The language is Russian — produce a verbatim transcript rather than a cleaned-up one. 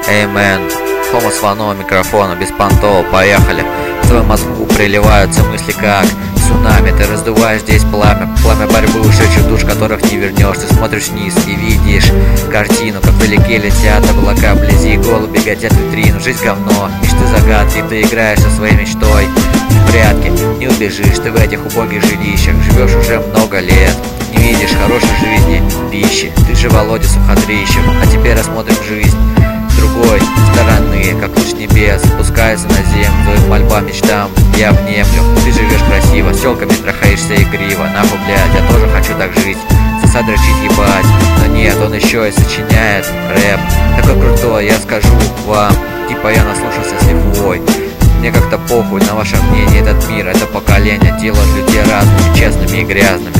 Эймен. Хома с ванного микрофона, беспонтово, поехали. В твою Москву приливаются мысли как цунами. Ты раздуваешь здесь пламя, пламя борьбы ушедших душ, которых не вернешь. Ты смотришь вниз и видишь картину, как вдалеке летят облака, вблизи голуби гадят витрину. Жизнь говно, мечты загадки, ты играешь со своей мечтой в прятки. Не убежишь ты в этих убогих жилищах, живешь уже много лет, не видишь хорошей жизни, пищи. Ты же Володя Суходрищев, а теперь рассмотрим жизнь с другой стороны, как луч небес спускается на землю. Твоим мольбам, мечтам я внемлю. Ты живешь красиво, с тёлками трахаешься игриво. Нахуй, блядь, я тоже хочу так жить, сосать, дрочить, ебать. Но нет, он еще и сочиняет рэп такой крутой, я скажу вам, типа я наслушался с лихвой. Мне как-то похуй на ваше мнение, этот мир, это поколение делает людей разными, честными и грязными.